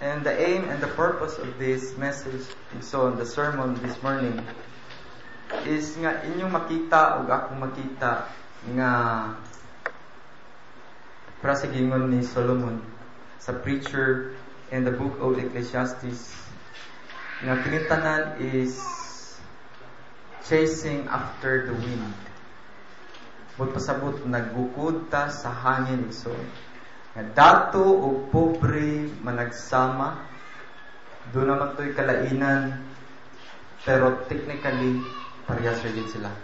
And the aim and the purpose of this message, and so on the sermon this morning, is nga inyong makita o akong makita nga para sa gingon ni Solomon sa preacher in the book of Ecclesiastes nga kinitanan is chasing after the wind. Bud pasabot nagbukod ta sa hangin so nga dato o pobre managsama do naman to'y kalainan pero technically parehas rin sila.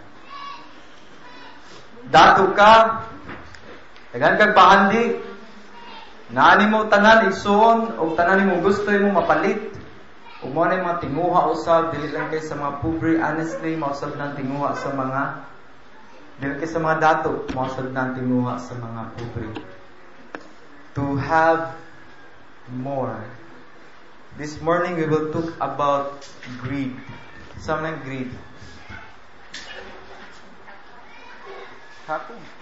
Dato ka dagan kag pahandi naani mo tanan igsoon o tanan mo gusto mo mapalit ug mo na mga tinguha usab dili lang kay sa mga pobre. Honestly mausab nang tinguha sa mga dili kay sa mga dato mausab nang tinguha sa mga pobre. To have more. This morning we will talk about greed. Some ng greed. Hapon.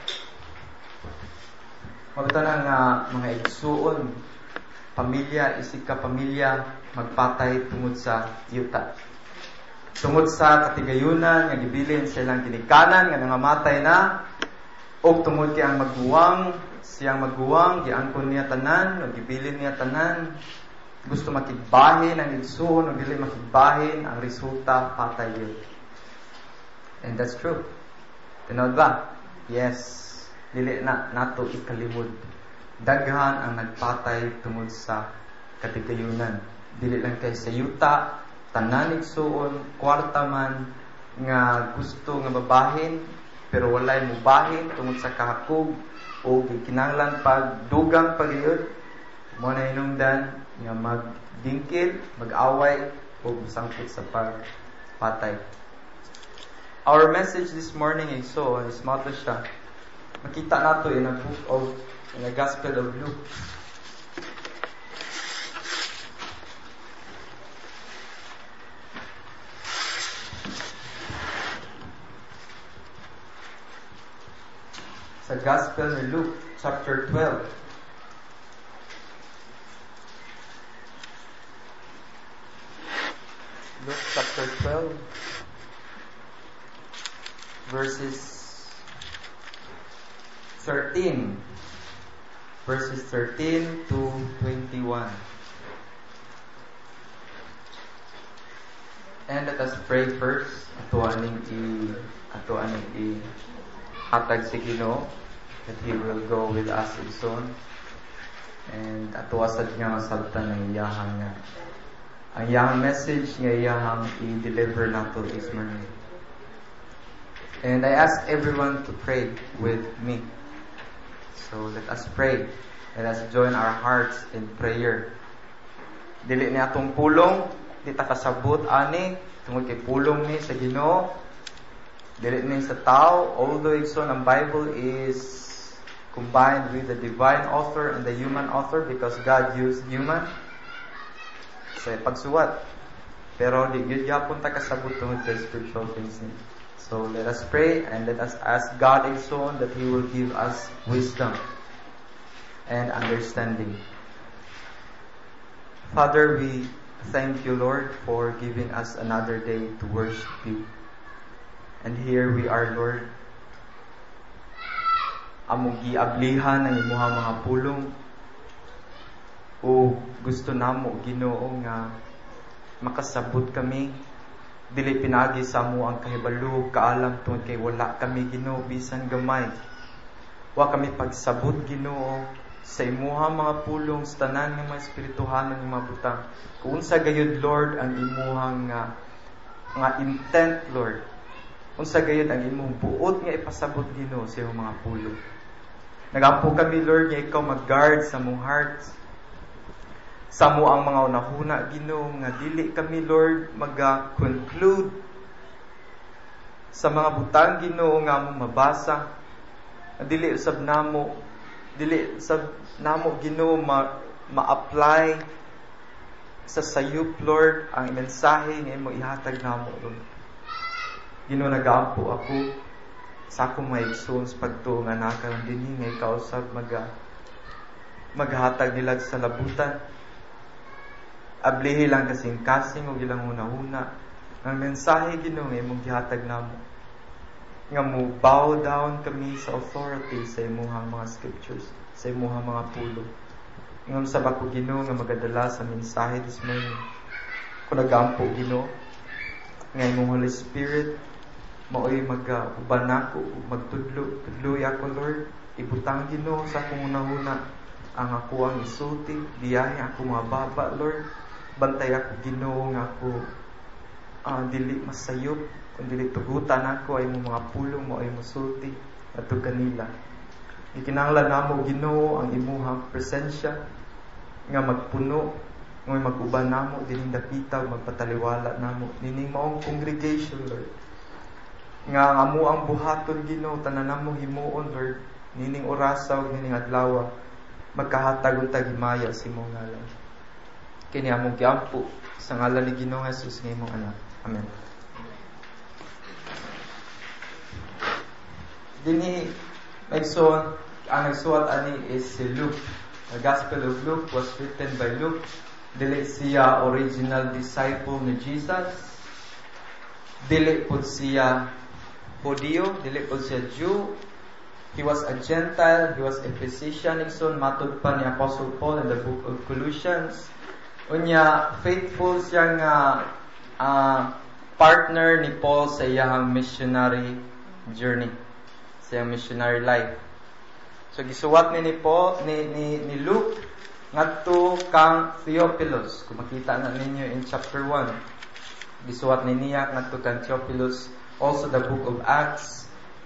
Mabita na nga mga igsuon, pamilya, isig ka pamilya, magpatay tungod sa yuta. Tungod sa katigayunan, nga gibilin silang ginikanan, nga nangamatay na, o tungod kay ang magguwang, siyang magguwang, giangkon niya tanan, o gibilin niya tanan, gusto makigbahin ang igsuon, o dili makigbahin, ang resulta, patay yun. And that's true. Tinod ba? Yes. Dili na nato ikalimod. Daghan ang nagpatay tungod sa katigayunan. Dili lang kay sa yuta, tanan igsuon, kwarta man nga gusto nga babahin pero walay mo bahin tungod sa kahakog o gikinahanglan pagdugang pagayod mo na hinungdan nga magdingkil, mag-away o sangkot sa pagpatay. Our message this morning is mato siya. Makita nato in the Gospel of Luke. Sa Gospel ni Luke, chapter 12. Luke chapter 12, verses 13 to 21. And let us pray first. Ato aning hatag si Ginoo that He will go with us soon. And ato asad nga sabtan ng iyahang nga ang iyahang message nga iyahang i-deliver nato this morning. And I ask everyone to pray with me. So let us pray. Let us join our hearts in prayer. Dili ni atong pulong, di ta kasabot ani tungod kay pulong ni sa Ginoo. Dili ni sa tao, although igsoon ang Bible is combined with the divine author and the human author because God used human sa pagsuwat. Pero di gyud gyapon ta kasabot tungod kay spiritual things ni. So let us pray and let us ask God igsoon that He will give us wisdom and understanding. Father, we thank you, Lord, for giving us another day to worship you. And here we are, Lord. Among giablihan ang imuha mga pulong. O gusto namo Ginoo nga makasabot kami. Dili pinagi sa mo ang kahibalo, kaalam tungod kay wala kami Ginoo bisan gamay. Wa kami pagsabot Ginoo sa imuha mga pulong sa tanan nga mga espirituhanon nga mga butang. Kung sa gayud Lord ang imuhang nga intent Lord. Unsa gayud ang imong buot nga ipasabot Ginoo sa imong mga pulong. Nagampo kami Lord nga ikaw mag-guard sa mong heart. Sa mo ang mga unahuna Ginoo nga dili kami Lord mag-conclude sa mga butang Ginoo nga among mabasa. Dili usab namo Ginoo ma-apply sa sayop Lord ang mensahe nga imo ihatag namo Lord. Ginoo nagaampo ako sa akong mga igsoon sa pagtuo nga nakaron dinhi nga ikaw usab maghatag nila sa labutan. Ablihi lang kasing-kasing o ilang una-una. Ang mensahe Ginoo nga imong gihatag namo. Nga mo bow down kami sa authority sa imuhang mga scriptures, sa imuhang mga pulong. Ngam sa bako Ginoo nga magadala sa mensahe this morning. Kung nagampo Ginoo, nga imong Holy Spirit, maoy mag-uban ako, magtudloy ako Lord. Ibutang Ginoo sa akong una-una ang ako ang isulti, diyahe ako mababa Lord. Bantay ako Ginoo nga ako dili masayop, kung dili tugutan ako ay mo mga pulong mo ay musulti adto kanila. Ikinahanglan namo Ginoo ang imuhang presensya nga magpuno, nga mag-uban namo dining dapita, magpataliwala namo nining maong congregation Lord. Nga amo ang buhaton Ginoo tanan namo himuon Lord, nining orasaw nining adlaw magkahatag untag himaya sa imong ngalan. Kini among giampo sa ngalan ni Ginoong Hesus nga imong anak. Amen. Dinhi ang nagsuwat ani is si Luke. The Gospel of Luke was written by Luke. Dili siya original disciple ni Jesus. Dili pud siya Hudiyo, dili pud siya Jew. He was a Gentile, he was a physician. Igsoon matud pa ni Apostle Paul in the book of Colossians. Unya faithful siya nga partner ni Paul sa iyang missionary journey, sa iyang missionary life. So gisuwat ni Paul ni Luke ngadto kang Theophilus. Kung makita na ninyo in chapter 1, gisuwat ni niya ngadto kang Theophilus. Also the book of Acts,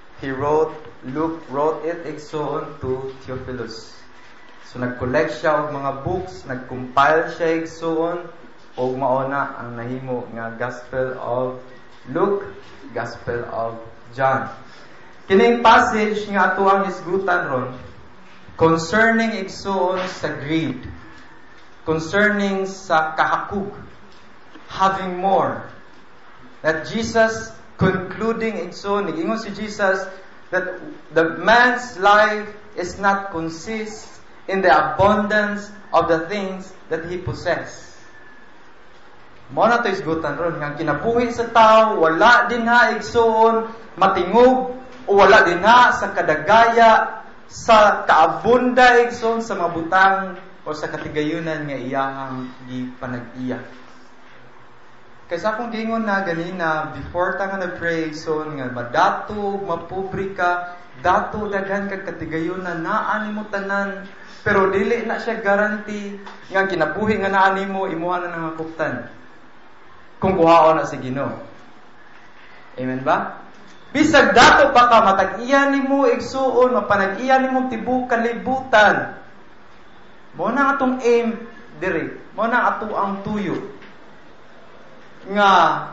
Luke wrote it igsoon to Theophilus. So nag-collect siya og mga books, nag-compile siya igsoon og mauna ang nahimo nga Gospel of Luke, Gospel of John. Kining passage nga ato ang isgutan ron concerning igsoon sa greed, concerning sa kahakug, having more. That Jesus concluding igsoon, ingon si Jesus that the man's life is not consist in the abundance of the things that he possess. Mo na to isgutan ron nga kinabuhi sa tao wala din ha igsoon matingog o wala din ha sa kadagaya sa kaabunda igsoon sa mabutang o sa katigayunan nga iyahang gipanag-iya. Kaysa akong gingon na ganina before ta nga nag-pray igsoon nga madato mapublika dato daghan kag katigayunan naa nimo tanan. Pero dili na siya guarantee nga kinabuhi nga naa nimo imuha na nangakuptan. Kung kuhaon na si Ginoo. Amen ba? Bisag dato pa ka matag-iya nimo igsuon, mapanag-iya nimo tibuok kalibutan. Mo na atong aim diri, mo na ato ang tuyo. Nga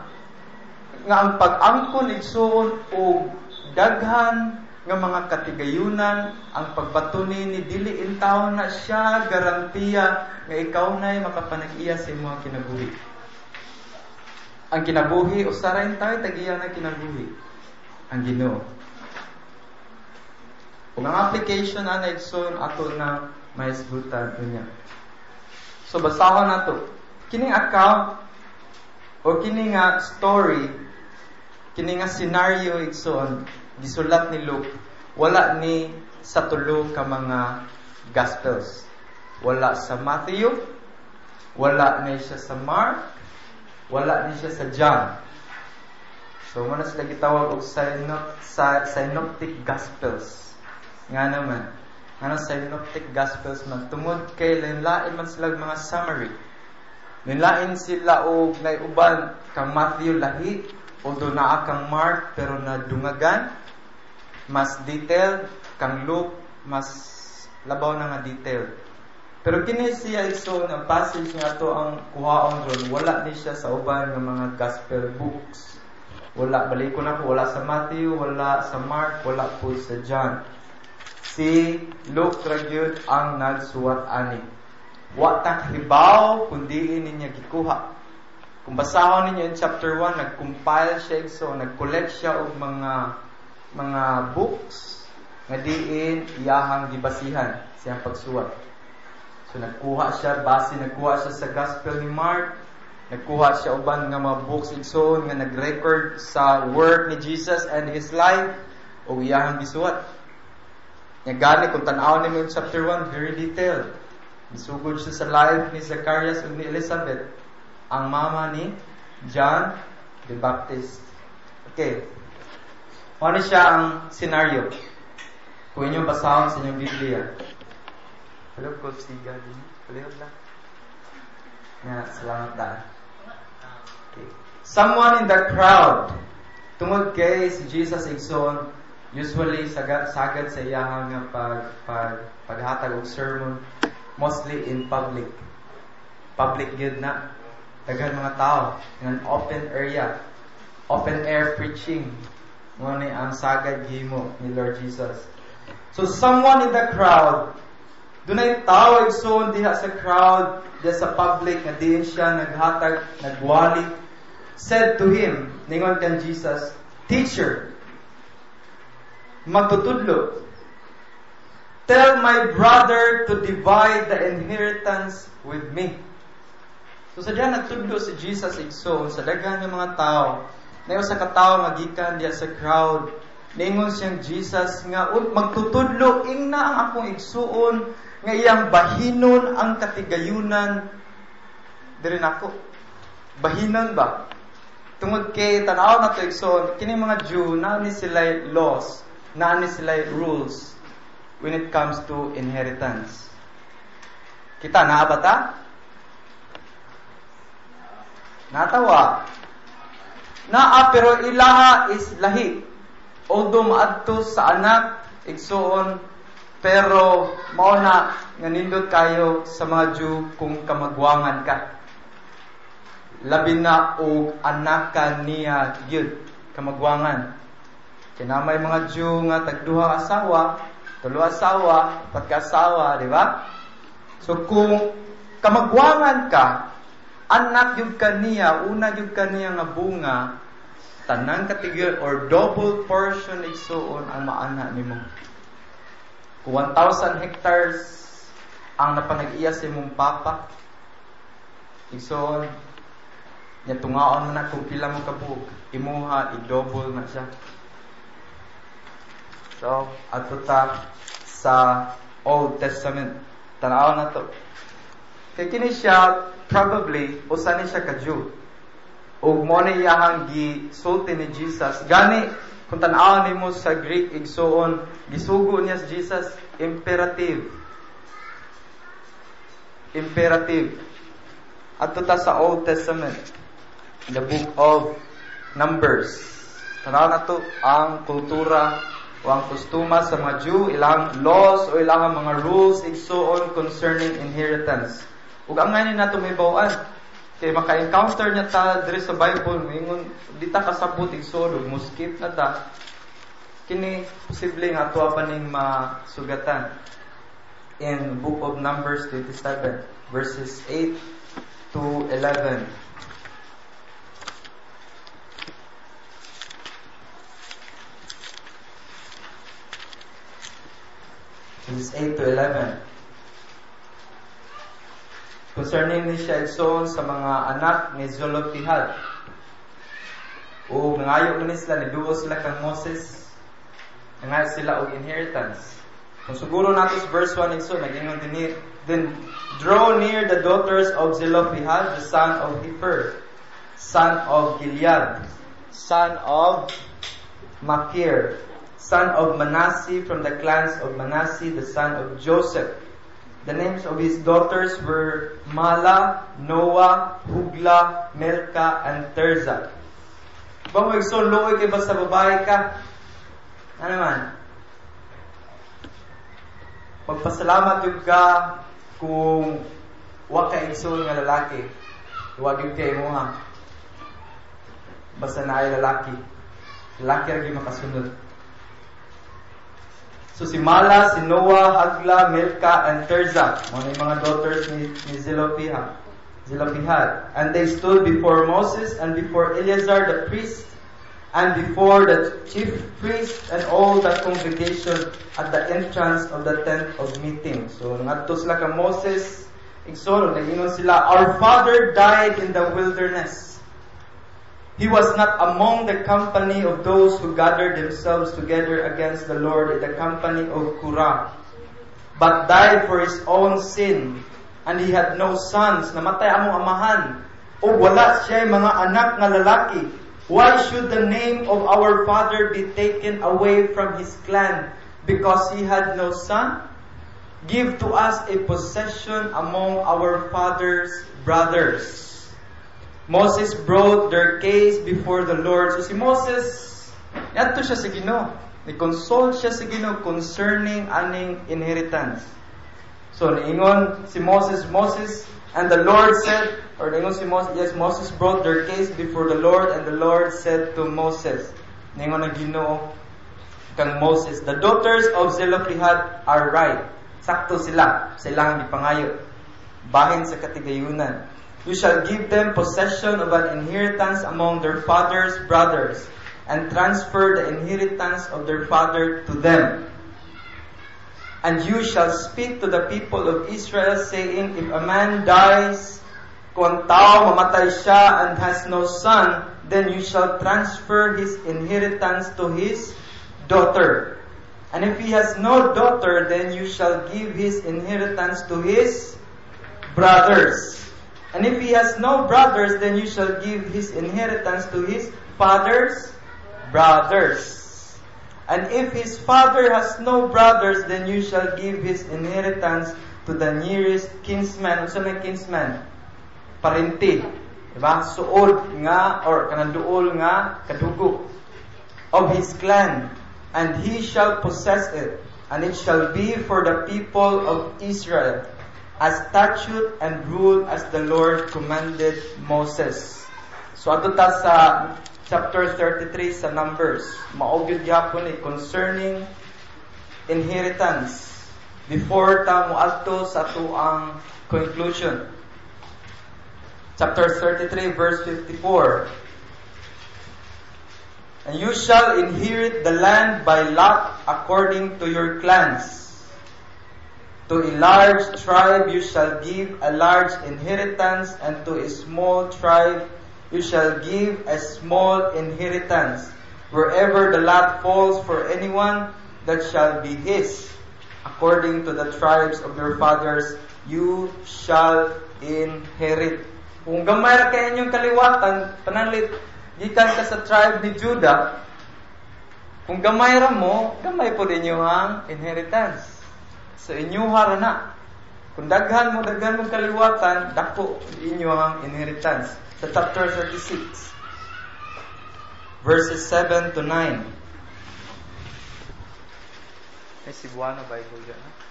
ang pag-angkon igsuon og daghan nga mga katigayunan ang pagbatuni ni dili intaw na siya garantiya nga ikaw na'y makapanag-iya sa imong kinabuhi. Ang kinabuhi usaray tayo tagiya na kinabuhi ang Ginoo. Kung ang application na igsoon ato na maisgutan niya. So basahon nato kining account o kining story, kining scenario igsoon gisulat ni Luke, wala ni sa tulo ka mga Gospels. Wala sa Matthew, wala ni siya sa Mark, wala ni siya sa John. So, muna sila gitawag og synoptic Gospels. Nga naman, synoptic Gospels man, tungod kay lain man sila mga summary. Nilain sila og naiuban kang Matthew lahi, o doon naa kang Mark, pero nadungagan, mas detailed, kang Luke, mas labaw na nga detailed. Pero kini siya iso na passage nga to ang kuhaon ron, wala ni siya sa uban ng mga gospel books. Wala, balik ko na po, wala sa Matthew, wala sa Mark, wala po sa John. Si Luke ragyod ang nagsuwat ani. Wa ta hibaw kundi niya gikuha. Kung basahon ninyo in chapter 1, nag-compile siya so nag-collect siya og mga books nga diin iyahang gibasihan siyang pagsuwat. So nagkuha siya sa Gospel ni Mark, nagkuha siya uban nga mga books igsoon nga nag-record sa work ni Jesus and His life, o iyahang gisuwat. Nga gani, kung tanaw nimo yung chapter 1, very detailed. Misugod siya sa life ni Zacharias ug ni Elizabeth, ang mama ni John the Baptist. Okay. Ano siya ang scenario? Kung inyong basahon sa inyong Biblia. Hello, Coach Tiga. Palihog lang. Salamat daan. Okay. Someone in the crowd. Tungod kay si Jesus igsoon, usually sagad sa iyahang paghatag og sermon, mostly in public. Public good na. Daghan mga tao in an open area. Open air preaching. Mo ni ang sagad gihimo ni Lord Jesus. So someone in the crowd, dunay tao igsoon diha sa crowd, diha sa public nga diin siya naghatag, nagwali, said to him, ningon kan Jesus, "Teacher, magtutudlo, tell my brother to divide the inheritance with me." So sa diyan nagtudlo si Jesus igsoon sa daghan nga mga tao. Nayo sa katawo nga gikan diha sa crowd, ningon siyang Jesus nga magtutudlo ingna ang akong igsuon nga iyang bahinon ang katigayunan diri nako. Bahinon ba? Tungod kay tanaw na to igsoon, kini mga Jew na ni sila laws, na ni sila rules when it comes to inheritance. Kita naa ba ta? Natawa. Naa pero ilaha is lahi. Although maadto sa anak igsuon, pero mao na nga nindot kayo sa mga Jew kung kamagwangan ka. Labi na og anak ka niya gyud kamagwangan. Kinamay mga Jew nga tagduha asawa, tulo asawa, upat ka asawa, di ba? So kung kamagwangan ka, anak yung kaniya, una yung kaniya nga bunga, tanang katigil or double portion igsuon ang maana nimo. Kung 1,000 hectares ang napanag-iya sa imong papa, igsuon, niya tungaon mo na kung pila mo kabuok, imuha, i-double na siya. So, ato ta sa Old Testament, tanaw na to. Kaya kini siya, probably, usa ni siya ka-Jew. O mo na iyahang gisulti ni Jesus. Gani, kung tanaw ni mo sa Greek igsoon, gisugo niya si Jesus, imperative. Imperative. Ato ta sa Old Testament, the book of Numbers. Tanaw na to ang kultura o ang kostuma sa mga Jew, ilang laws o ilang mga rules igsoon concerning inheritance. Ug ang ngayon nato may bawaan. Kaya maka-encounter niya ta diri sa Bible, mingon di ta kasabot igsoon ug mo-skip na ta. Kini posible nga ato pa ning masugatan. In book of Numbers 27 verses 8 to 11. Verses 8 to 11. Concerning ni siya igsoon sa mga anak ni Zelophehad. O nangayo ni sila, niduo sila kang Moses. Nangayo sila og inheritance. Kung siguro nato sa verse 1 igsoon, nagingon din, then draw near the daughters of Zelophehad, the son of Hefer, son of Gilead, son of Machir, son of Manasseh, from the clans of Manasseh, the son of Joseph. The names of his daughters were Mala, Noah, Hugla, Milcah, and Tirzah. Bang mo igsoon, luoy kay basta babae ka? Ano man? Magpasalamat yung ka kung wa ka igsoon nga lalaki. Huwag yung kay mo ha. Basta na ay lalaki. Lalaki rin makasunod. So si Mala, si Noah, Hagla, Milcah, and Tirzah, mga daughters ni Zelophehad. And they stood before Moses and before Eleazar the priest and before the chief priest and all the congregation at the entrance of the tent of meeting. So ngadto sila ka Moses, igsoon nagingon sila, our father died in the wilderness. He was not among the company of those who gathered themselves together against the Lord in the company of Korah, but died for his own sin, and he had no sons. Namatay among amahan, o wala siya mga anak nga lalaki. Why should the name of our father be taken away from his clan, because he had no son? Give to us a possession among our father's brothers. Moses brought their case before the Lord. So si Moses, yadto siya sa Ginoo. Ni-consult siya sa Ginoo concerning aning inheritance. So niingon si Moses, and the Lord said, or niingon si Moses, yes, Moses brought their case before the Lord, and the Lord said to Moses, niingon ang Ginoo kang Moses, the daughters of Zelophehad are right. Sakto sila sa ilang gipangayo. Bahin sa katigayunan. You shall give them possession of an inheritance among their father's brothers, and transfer the inheritance of their father to them. And you shall speak to the people of Israel, saying, if a man dies, kung tao mamatay siya and has no son, then you shall transfer his inheritance to his daughter. And if he has no daughter, then you shall give his inheritance to his brothers. And if he has no brothers, then you shall give his inheritance to his father's brothers. And if his father has no brothers, then you shall give his inheritance to the nearest kinsman. Unsa may kinsman? Parente. Diba? Suod nga, or kananduol nga, kadugo of his clan. And he shall possess it. And it shall be for the people of Israel, as statute and rule as the Lord commanded Moses. So ato ta sa chapter 33 sa Numbers. Maogyud gyapon concerning inheritance. Before ta moadto sa tuang conclusion. Chapter 33 verse 54. And you shall inherit the land by lot according to your clans. To a large tribe you shall give a large inheritance, and to a small tribe you shall give a small inheritance. Wherever the lot falls for anyone, that shall be his. According to the tribes of your fathers, you shall inherit. Kung gamay ra kay inyong kaliwatan, pananlit, gikan ka sa tribe ni Judah, kung gamay ra mo, gamay po din ang inheritance. So inyuha ra na. Kung daghan mo kaliwatan, dako inyo ang inheritance. Sa chapter 36, verses 7 to 9. May Cebuano Bible dyan, ha?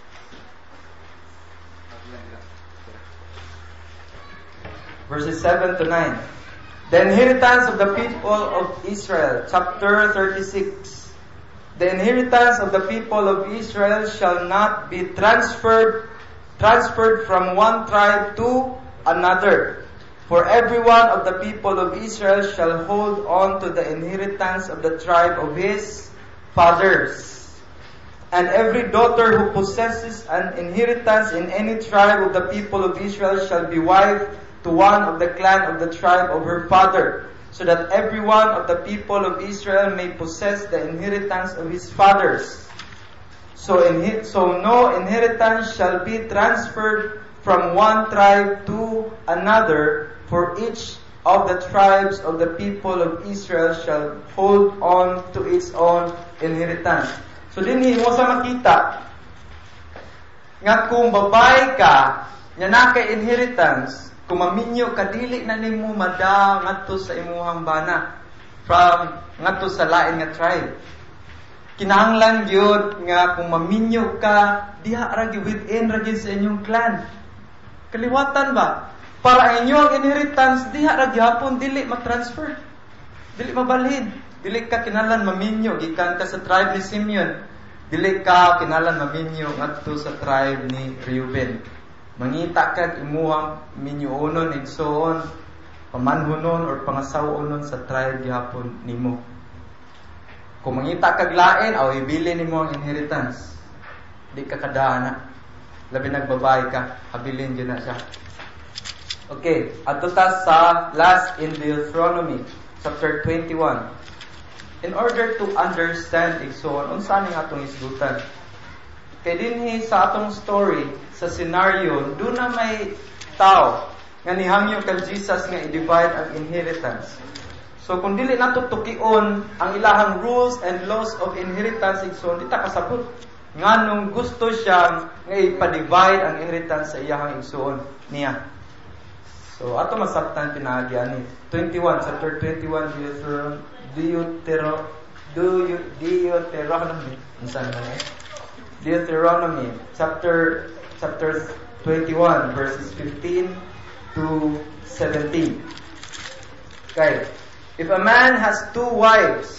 Verses 7 to 9. The inheritance of the people of Israel, chapter 36. The inheritance of the people of Israel shall not be transferred from one tribe to another. For every one of the people of Israel shall hold on to the inheritance of the tribe of his fathers. And every daughter who possesses an inheritance in any tribe of the people of Israel shall be wife to one of the clan of the tribe of her father, so that every one of the people of Israel may possess the inheritance of his fathers. So no inheritance shall be transferred from one tribe to another, for each of the tribes of the people of Israel shall hold on to its own inheritance. So dinhi mo sa makita nga kung babae ka nya na kay inheritance, kung maminyo ka dili na nimo mada ngadto sa imuhang bana from ngadto sa lain nga tribe. Kinahanglan gyud nga kung maminyo ka diha ra gyud within ra gyud sa inyong clan. Kaliwatan ba? Para inyo ang inheritance diha ra gyapon dili ma-transfer. Dili mabalhin. Dili ka kinahanglan maminyo gikan ka sa tribe ni Simeon. Dili ka kinahanglan maminyo ngadto sa tribe ni Reuben. Mangita kag imuhang minyoonon igsoon pamanhunon or pangasawon sa trial gihapon nimo. Kung mangita kag lain, aw ibili nimo ang inheritance. Di ka kadana. Labi nagbabay ka, habilin gyud na siya. Okay, adto ta sa last in Deuteronomy chapter 21. In order to understand igsoon unsa ning atong isgutan. Kay dinhi sa atong story, sa scenario, do na may tao nga nihangyo kag Jesus nga i-divide ang inheritance. So kung dili nato tukion ang ilahang rules and laws of inheritance igsoon, di ta kasabot. Nganong gusto siya nga ipa-divide ang inheritance sa iyahang igsoon niya. So ato masabtan pinaagi ani 21 chapter 21 Deuteronomy chapter 21 verses 15 to 17. Okay. If a man has two wives,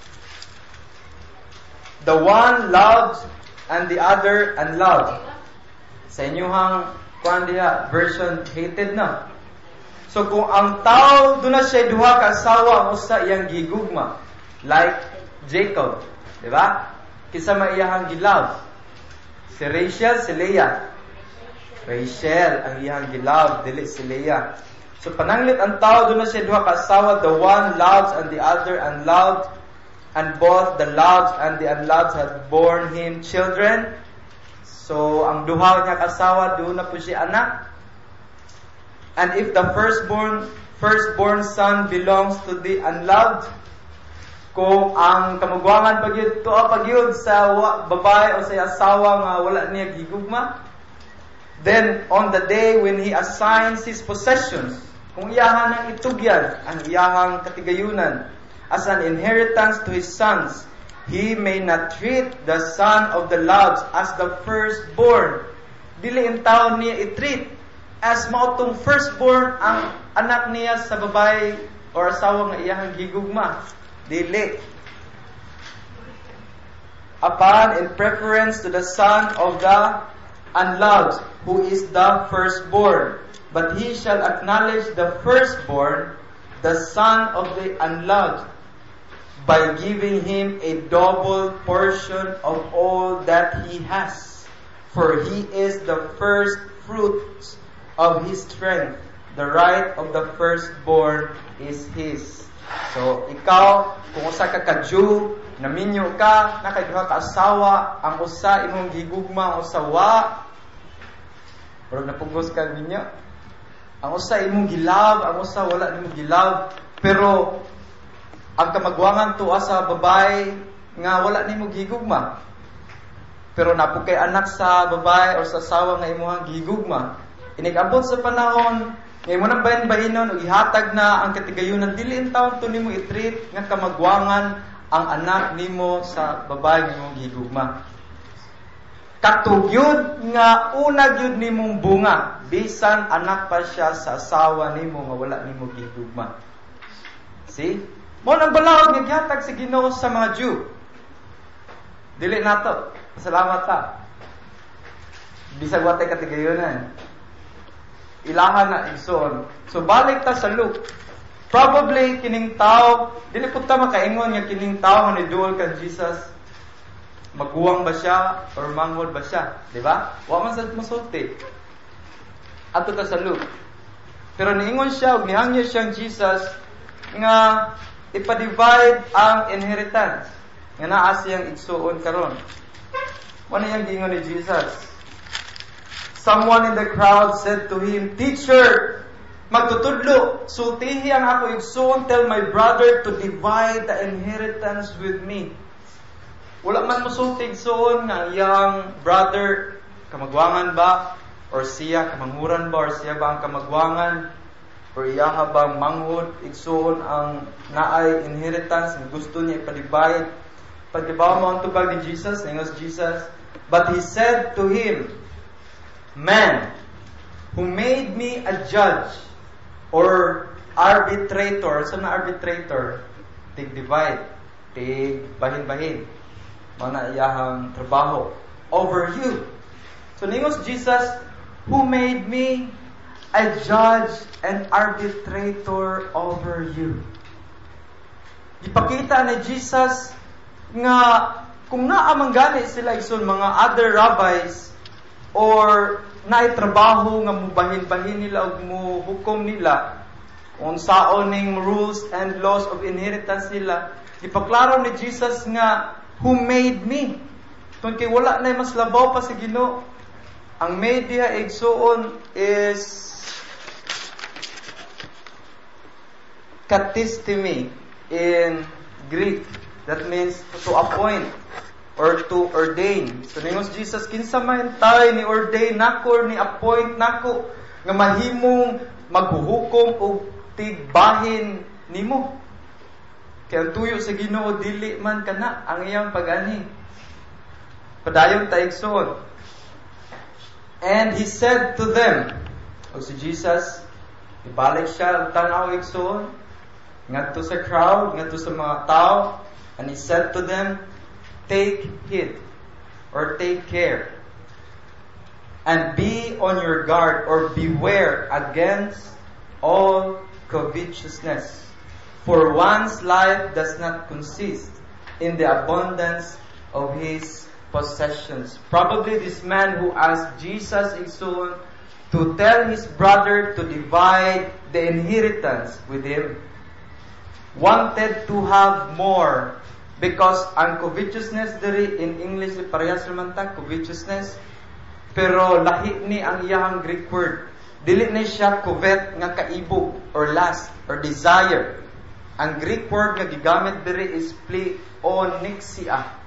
the one loved and the other unloved. Sa inyuhang kuan diha version hated na. So kung ang tao do na siya duha ka asawa ang usa iyang gigugma, like Jacob, di ba? Kisa maiyahang gilove. Si Rachel, si Leah. Rachel ang iyang gilove, dili si Leah. So pananglit ang tao do na siya duha ka asawa, the one loves and the other unloved. And both the loved and the unloved had borne him children. So, ang duha niya kasawa, doon na po siya anak. And if the firstborn son belongs to the unloved, kung ang kamugwangan pagyud to pagyud sa babae o sa asawa nga wala niya gigugma, then on the day when he assigns his possessions, kung iyahan ang itugyan ang iyahang katigayunan, as an inheritance to his sons, he may not treat the son of the loved as the firstborn. Dili in taon niya i-treat as mautong firstborn ang anak niya sa babae or asawa nga iyahang gigugma. Dili. Upon in preference to the son of the unloved, who is the firstborn. But he shall acknowledge the firstborn, the son of the unloved, by giving him a double portion of all that he has. For he is the first fruits of his strength. The right of the firstborn is his. So, ikaw, kung usa ka ka-Jew, naminyo ka, nakaduha ka asawa, ang usa imong gigugma, ang usa wa, pero napugos ka ninyo. Ang usa imong gilab, ang usa wala nimong gilab, pero ang kamagwangan tuwa sa babae nga wala nimo gigugma. Pero napo kay anak sa babae o sa asawa nga imuhang gigugma. Inigabot sa panahon nga imo nang bahin-bahinon ug ihatag na ang katigayunan dili in taon to nimo i-treat nga kamagwangan ang anak nimo sa babae nga imong gigugma. Katugyod nga una gyud nimong bunga bisan anak pa siya sa asawa nimo nga wala nimo gigugma. See? Mo nang balawag nga gihatag sa Ginoo sa mga Jew. Dili nato. Salamat ta. Bisag watay katigayunan. Ilahan na igsoon. So balik ta sa Luke. Probably kining tao, dili pud ta makaingon nga kining tao nga niduol kan Jesus. Maguwang ba siya or manghod ba siya, di ba? Wa man sad masulti. Ato ta sa Luke. Pero niingon siya ug nihangyo siyang Jesus nga ipa-divide ang inheritance nga naa siyang igsuon karon. Ano yang gingon ni Jesus? Someone in the crowd said to him, "Teacher, magtutudlo, sultihi ang ako igsuon, tell my brother to divide the inheritance with me." Wala man mosulti igsuon nga iyang brother kamagwangan ba or siya kamanguran ba or siya ba ang kamagwangan? Or iyaha bang manghod, igsuon ang naay inheritance, gusto niya ipa-divide. Pagdibaw mo ang tubag ni Jesus, ingos Jesus, but he said to him, "Man, who made me a judge or arbitrator," so na arbitrator, tig-divide, tig-bahin-bahin, mana iyahang trabaho, over you. So ningos Jesus, who made me a judge and arbitrator over you. Ipakita ni Jesus nga kung naamang gani sila igsoon mga other rabbis or naay trabaho nga mubahin-bahin nila o muhukom nila kung saon ning rules and laws of inheritance nila, ipaklaro ni Jesus nga who made me. Kung kay wala na mas labaw pa sa Ginoo. Ang made diha igsoon is katistemi in Greek. That means to appoint or to ordain. So ningos Jesus kinsa man tay ni ordain nako ni appoint nako nga mahimong maghuhukom og tigbahin nimo. Kaya tuyo sa Ginoo dili man kana ang iyang pag-ani. Padayon ta igsoon. And he said to them, o si Jesus, ibalik siya, tanaw igsoon, ngadto sa crowd, ngadto sa mga tao, and he said to them, take heed, or take care, and be on your guard, or beware against all covetousness. For one's life does not consist in the abundance of his possessions. Probably this man who asked Jesus igsoon to tell his brother to divide the inheritance with him wanted to have more, because ang covetousness diri in English parehas naman ta covetousness, pero lahi ni ang iyang Greek word. Dili ni siya covet nga kaibog or lust or desire. Ang Greek word nga gigamit diri is pleonexia.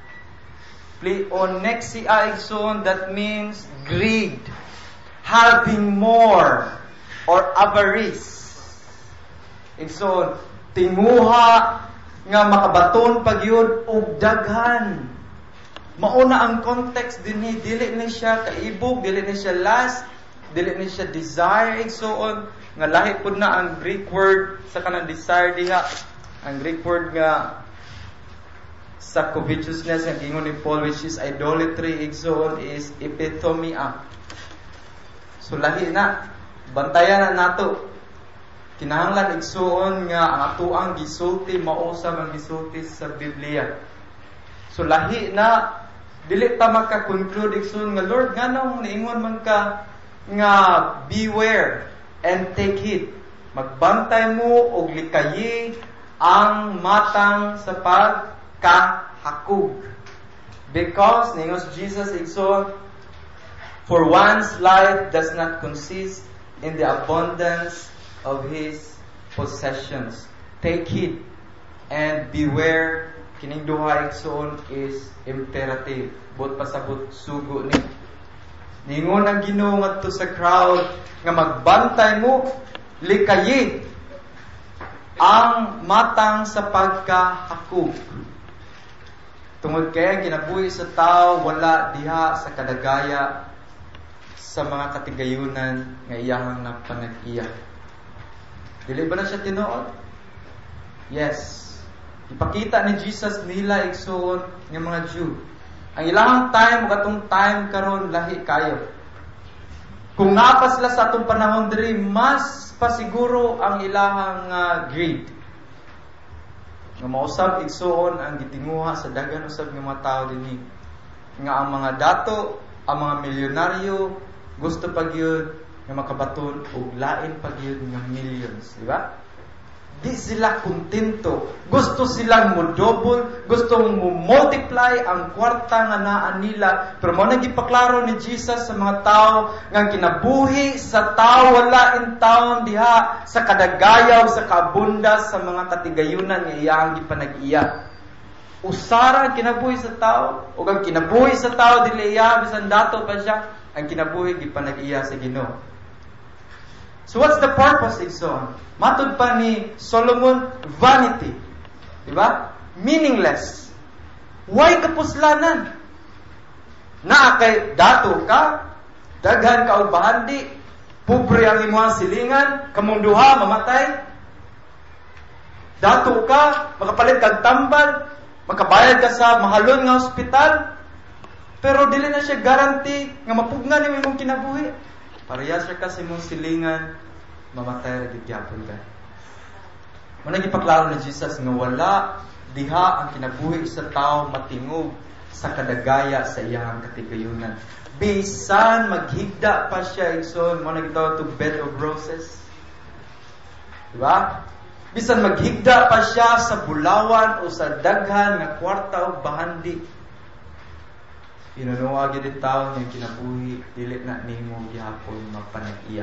Pleonexia igsoon, that means greed, having more, or avarice. Igsoon, tinguha nga makabaton pagyud og daghan. Mauna ang context dinhi, dili ni siya kaibog, dili ni siya lust, dili ni siya desire igsoon, nga lahi pud na ang Greek word sa kanang desire diha. Ang Greek word nga sa covetousness ang gingon ni Paul, which is idolatry igsoon, is epithomia. So lahi na, bantayan na nato. Kinahanglan igsoon nga ang atuang gisulti mao sa mga gisulti sa Biblia. So lahi na, dili ta maka-conclude igsoon nga Lord nganong niingon man ka nga beware and take heed. Magbantay mo og likayi ang matang sa pagkahakog. Because ningos Jesus igsoon, for one's life does not consist in the abundance of his possessions. Take heed and beware. Kining duha igsoon is imperative. But pasabot sugo ni. Ningon ang Ginoo ngadto sa crowd nga magbantay mo, likayi ang matang sa pagkahakog. Tungod kaya ginabuhi sa tao wala diha sa kadagaya sa mga katigayunan nga iyahang napanag-iya. Dili ba na siya tinuod? Yes. Ipakita ni Jesus nila igsoon ng mga Jew. Ang ilahang time ug atong time karon lahi kayo. Kung napas sila sa atong panahon diri, mas pasiguro ang ilahang greed. Nga mausab igsoon ang gitinguha sa daghan usab nga mga tao dinhi. Nga ang mga dato, ang mga milyonaryo gusto pagyud nga makabaton og lain pagyud nga millions, di ba? Di sila kontento. Gusto silang mo-double, gusto mo-multiply ang kwarta nga naa nila. Pero mo nagipaklaro ni Jesus sa mga tao nga kinabuhi sa tao wala in taon diha sa kadagayaw, sa kaabundas, sa mga katigayunan nga iyang gipanag-iya. Usara ang kinabuhi sa tao, o ang kinabuhi sa tao dili iya bisan dato pa siya, ang kinabuhi gipanag-iya sa Ginoo. So what's the purpose igsoon? Matud pa ni Solomon, vanity. Diba? Meaningless. Why kapuslanan? Na kay dato ka, daghan ka og bahandi, pobre ang imong silingan, kamunduha mamatay. Dato ka, makapalit kag tambal, makabayad ka sa mahalon nga ospital, pero dili na siya guarantee nga mapugnan imong kinabuhi. Parehas ra ka sa imong silingan, mamatay ra gid gyapon ka. Muna gipaklaro ni Jesus nga wala diha ang kinabuhi sa tao matingog sa kadagaya sa iyang katigayunan. Bisan maghigda pa siya, igsoon, mo nagtawag to bed of roses. Diba? Bisan maghigda pa siya sa bulawan o sa daghan nga kwarta o bahandi. Inunuwa gid ang tao nga kinabuhi dili na nimo gihapon magpanag-iya.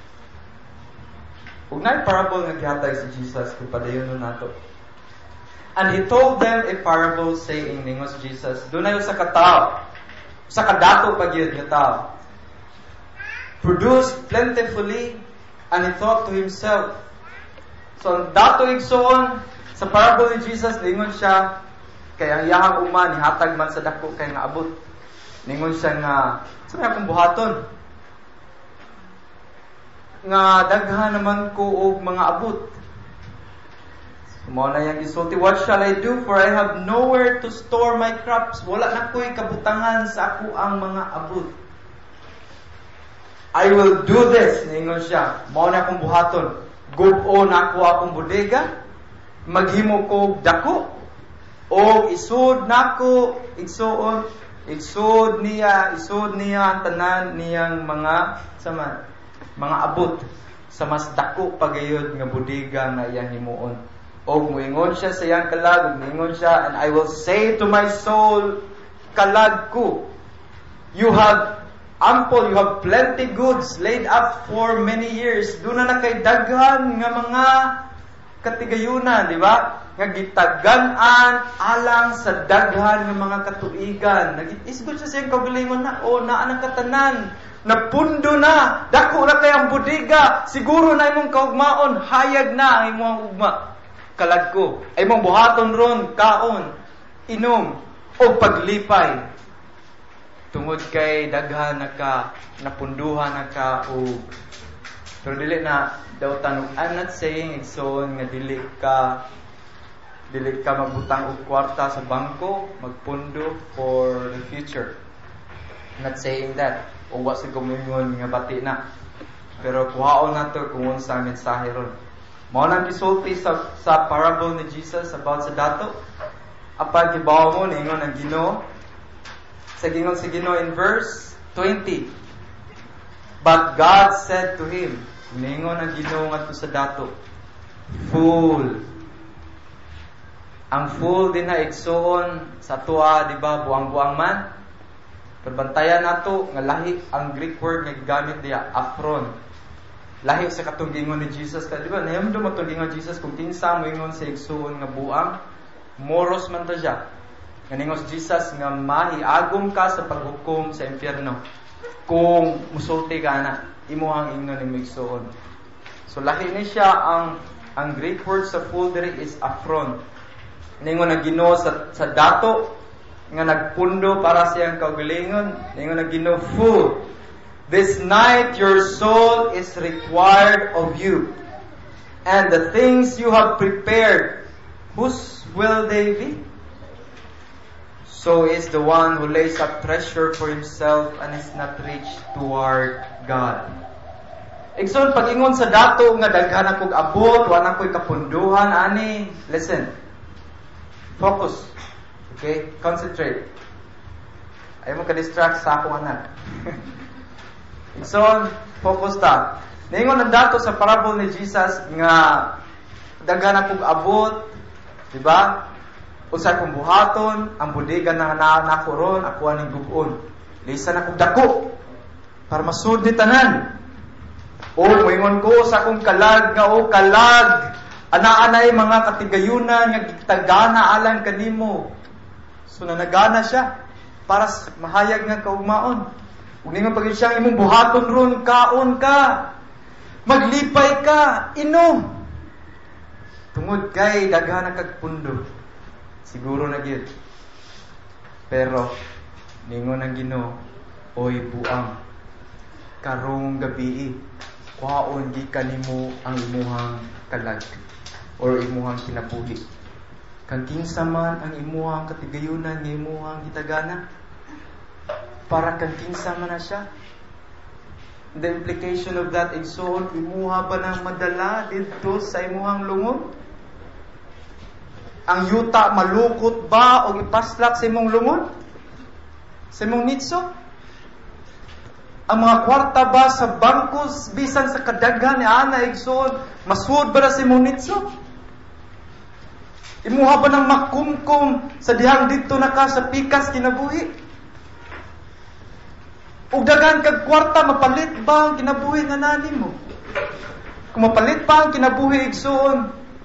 Ug nay parable nga gihatag si Jesus kung padayonon nato. And he told them a parable saying, ningos Jesus, dunay usa ka tawo, sa kadato pagyud nga tao, produced plentifully, and he thought to himself. So ang dato igsoon sa parable ni Jesus, ningon siya kay ang iyahang uma nihatag man sa dako kay nga abot. Ningon siya nga sa may akong buhaton nga daghan naman ko og mga abot. Mao na yang gisulti, what shall I do, for I have nowhere to store my crops. Wala na ko'y kabutangan sa ako ang mga abot. I will do this, ningon siya. Mao na akong buhaton. Gub-o na ako akong bodega, maghimo ko dako, o isud nako, isud niya ang tanan niyang mga sama, mga abot sa mas dako pagayod nga bodega nga iyang himuon. Og muingon siya sa iyang kalag, og muingon siya, and I will say to my soul, kalag ko, you have ample, you have plenty goods laid up for many years. Doon na kay daghan nga mga katigayunan, di ba? Nga gitagan-an alang sa daghan nga mga katuigan. Nag-isgot siya sa iyang kaugalingon na, naa ng katanan, napundo na, dako na kay ang bodega, siguro na imong kaugmaon, hayag na ang imong ugma. Kalag ko, ay mong buhaton ron, kaon, inom, o paglipay. Tungod kay daghan napunduhan o pero dili na daw tanong. I'm not saying igsoon nga dili ka magbutang og kwarta sa bangko, magpundo for the future. I'm not saying that. O wa sa gumingon nga bati na. Pero kuhaon nato kung unsa ang mensahe ron. Mao nang gisulti sa parable ni Jesus about sa dato. Apan gibaw mo ningon ang Ginoo sa Ginoo in verse 20. But God said to him, ningon ang Ginoo ngadto sa dato, fool. Ang fool din na igsoon sa tuwa, di ba, buang-buang man. Perbantayan nato nga lahi ang Greek word nga gigamit diya, afron. Lahi sa katunggingon ni Jesus, di ba? Nayamdo mo tunggingon Jesus kung kinsa mo ingon sa igsoon nga buang, moros man ta siya. Kaningos Jesus nga mahiagom ka sa paghukom sa impyerno kung musulti ka na imuhang ingon ni igsoon. So lahi ni siya ang Greek word sa fool diri is afron. Ningon na Ginoo sa dato nga nagpundo para sa iyang kaugalingon, ningon na Ginoo, fool. This night your soul is required of you, and the things you have prepared, whose will they be? So is the one who lays up treasure for himself and is not rich toward God. Igsoon pag-ingon sa dato nga daghan akong abot, wa na ko'y kapunduhan ani. Listen. Focus. Okay? Concentrate. Ayaw mo ka-distract sa akong anak. Igsoon, focus ta. Ningon ang dato sa parable ni Jesus nga daghan akong abot, di ba? Usa kong buhaton, ang bodega na nako ron, ako aning gubon. Lisan akong dako para masud ni tanan. O moingon ko sa akong kalag nga o kalag, ana-anay mga katigayunan nga gitagana alang kanimo. So nanagana siya para mahayag nga kaugmaon. Ug ningon pagin siya imong buhaton ron, kaon ka. Maglipay ka, inom. Tungod kay daghan kag pundo. Siguro na gyud. Pero ningon ang Ginoo, oy buang, karong gabi kuhaon di kanimo ang imuhang kalag or imuhang kinabuhi. Kang kinsa man ang imuhang katigayunan nga imuhang gitagana, para kang kinsa man na siya. The implication of that, igsoon, imuha ba ng madala dito sa imuhang lungon? Ang yuta malukot ba o ipaslak sa imong lungon? Sa imong nitso? Ang mga kwarta ba sa bangkos bisan sa kadaghan ni ana igsoon, masuod ba na sa imong nitso? Imuha ba ng makumkum sa dihang dito na ka sa pikas kinabuhi? Ug daghan kag kwarta, mapalit ba ang kinabuhi nga nani mo? Kung mapalit pa ang kinabuhi igsoon,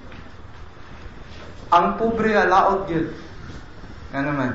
ang pobre alaot gyud. Nga naman,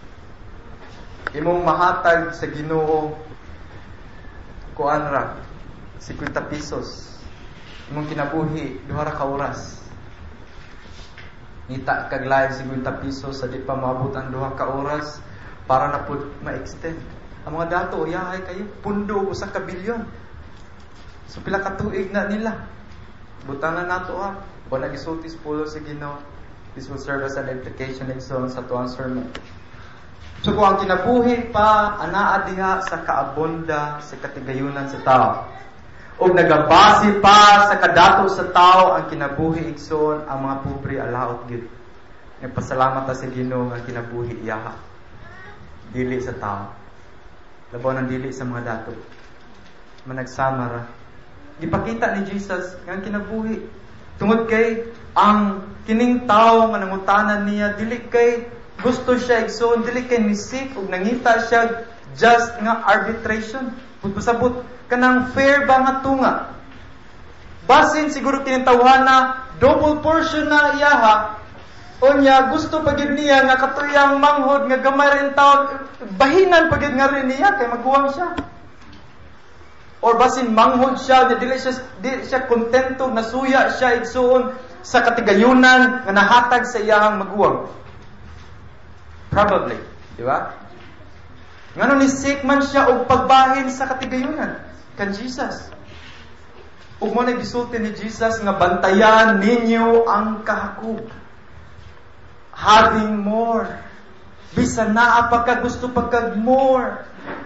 imong mahatag sa Ginoo kuan ra 50 pesos. Imong kinabuhi 2 ra ka oras. Ngita kag live 50 pesos sa di pa maabot ang 2 ka oras para na pud ma-extend. Ang mga dato, yahay kayo, pundo o sa kabilyon. So pila ka tuig na nila. Butangan nato o nagisultis pulo sa Ginoo. This will serve as an implication and so on sa tuwang sermon. So kung ang kinabuhi pa, anaa diha sa kaabonda sa katigayunan sa tao. O nagabasi pa sa kadato sa tao, ang kinabuhi igsoon, ang mga pobre alaot gid. Nagpasalamat ta sa Ginoo nga kinabuhi iyaha. Dili sa tao. Labaw ng dili sa mga dato. Managsama ra. Gipakita ni Jesus nga kinabuhi. Tungod kay ang kining tao nga nangutanan niya, dili kay gusto siya igsoon, dili kay nisik ug nangita siya just nga arbitration. Pagpasabot kanang fair ba nga tunga. Basin siguro kinitawhana double portion na iyaha. Onya gusto pagid niya nga katuyang manghod nga gamay rin taon, bahinan pagid nga rin niya kay magkuwang siya. Or basin manghod siya, dili siya kontento, nasuya siya igsoon sa katigayunan nga nahatag sa iyang maguwang. Probably, di ba? Ngano ni seek man siya og pagbahin sa katigayunan kan Jesus. Ug mo na gisulti ni Jesus nga bantayan ninyo ang kahakog. Having more. Bisan naa pa ka gusto pagkag more.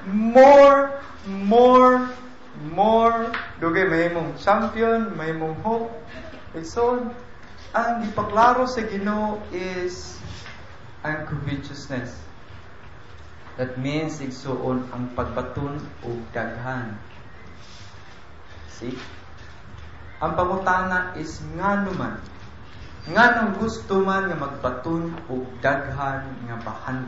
Dugay may mong champion, may mong hope. So, ang ipaklaro sa Ginoo is ang covetousness. That means igsuon ang pagbatun og daghan. See? Ang pangutana is ngano man. Nganong gusto man nga magbatun og daghan nga bahandi.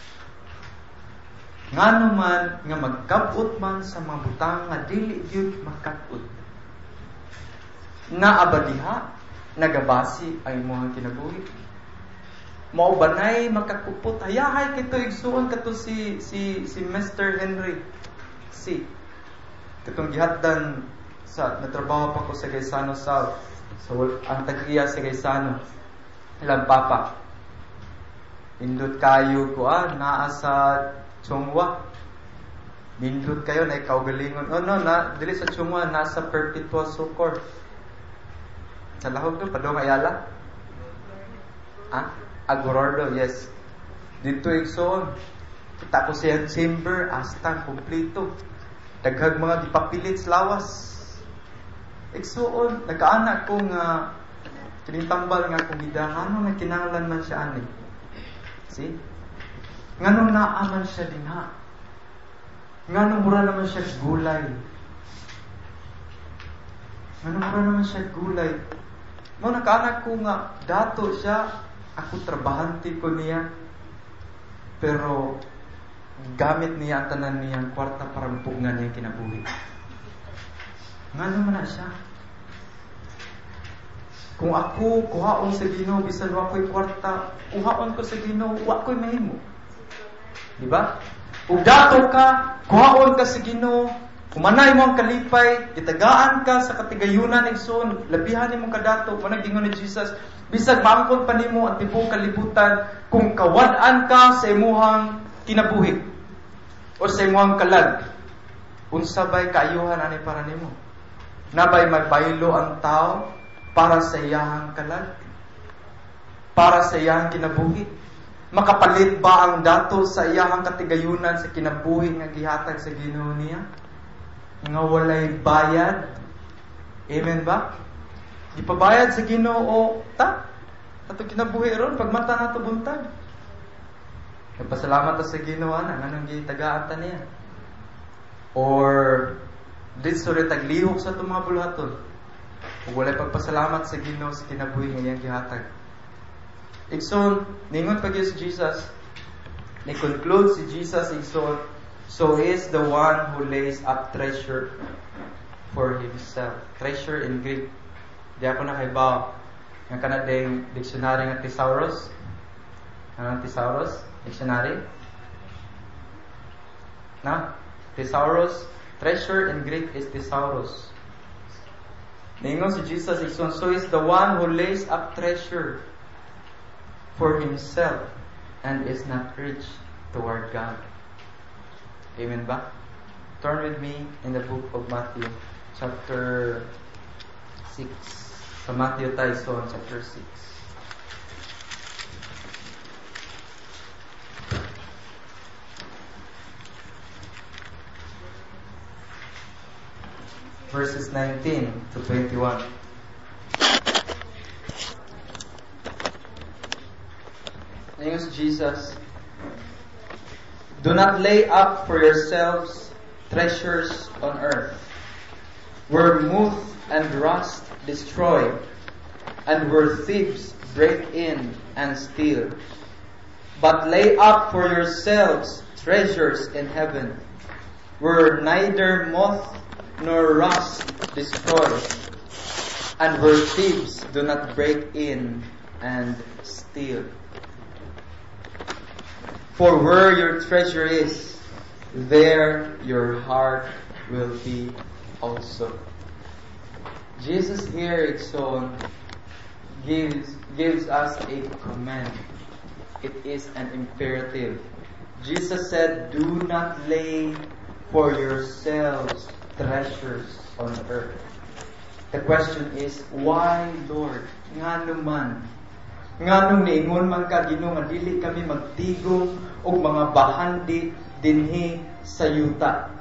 Ngano man nga magkabot man sa mga butang nga dili gyud makabot. Naabadiha, nagabasi ang imong kinabuhi. Mao banay makakupot hayahay kito igsuon kato si Mr. Henry C. Katong gihatdan sa natrabaho pa ko sa Gaisano South. So, ang tag-iya sa Gaisano, ilang papa. Indot kayo ko, naa sa Chongwa. Indot kayo, na ikaw galingon. Dili sa Chongwa, nasa Perpetual Succor. Sa lahog doon, padong ayala? Agorordo, yes. Dito igsoon. Kita ko siya chamber, asta, kumplito. Daghag mga gipapilit sa lawas. Igsuon, nagkaanak ko nga kinitambal nga kung gidahano nga kinahanglan man siya ani. See? Nganong naaman siya dinha. Nganong mura naman siya gulay. Mo nagkaanak ko nga dato siya, ako trabahante ko niya. Pero gamit niya ang tanan niyang kwarta para mapugngan niya kinabuhi. Nga naman na siya. Kung ako kuhaon sa Ginoo bisan wa ko'y kwarta, kuhaon ko sa Ginoo, wa ko'y mahimo. Di ba? Ug dato ka, kuhaon ka sa Ginoo, kumanay mo ang kalipay, gitagaan ka sa katigayunan igsoon, labihan nimo kadato, manag ingon ni Jesus, bisag maangkon pa nimo ang tibok kalibutan kung kawad-an ka sa imuhang kinabuhi o sa imuhang kalag. Unsa bay kaayuhan ani para nimo? Nabay magbaylo ang tao para sa iyahang kalag, para sa iyahang kinabuhi. Makapalit ba ang dato sa iyahang katigayunan sa kinabuhi nga gihatag sa Ginoo niya? nga walay bayad. Amen ba? Di pa bayad sa Ginoo ta. Ato kinabuhi ron pag mata nato buntag. Nagpasalamat ta sa Ginoo ana nganong gitagaan ta niya. Or dito rin taglihok sa itong mga buluhaton. Kung walay pagpasalamat sa Ginoo sa kinabuhi nga iyang gihatag. Igsoon, ningon pag si Jesus, ni-conclude si Jesus, igsoon, so he is the one who lays up treasure for himself. Treasure in Greek. Di ako nakaibaw. Yung kanadeng dictionary ng thesaurus. Ano ang thesaurus? Dictionary? Na? Thesaurus. Treasure in Greek is thesaurus. Ningon si Jesus, igsoon, so he is the one who lays up treasure for himself and is not rich toward God. Amen ba? Turn with me in the book of Matthew, chapter 6. Sa Matthew tayo, chapter 6. Verses 19 to 21. Names Jesus. Do not lay up for yourselves treasures on earth, where moth and rust destroy, and where thieves break in and steal. But lay up for yourselves treasures in heaven, where neither moth nor rust destroys, and where thieves do not break in and steal. For where your treasure is, there your heart will be also. Jesus here, Igsoon, gives us a command. It is an imperative. Jesus said, do not lay for yourselves treasures on earth. The question is, why, Lord? Nga naman? Nga nung niingon man ka, Ginoo, nga dili kami magtigong og mga bahandi dinhi sa yuta.